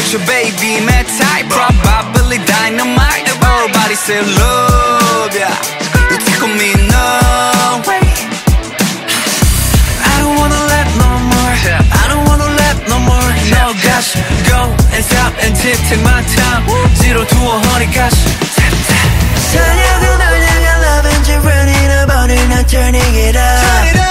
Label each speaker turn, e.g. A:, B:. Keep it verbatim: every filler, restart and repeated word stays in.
A: your baby my type probably dynamite everybody say love yeah you take on me no way I don't wanna let no more I don't wanna let no more no gosh go and stop and tip take my time zero to a hundred gosh 사냥은 널 향한 love and you're running about it not turning it up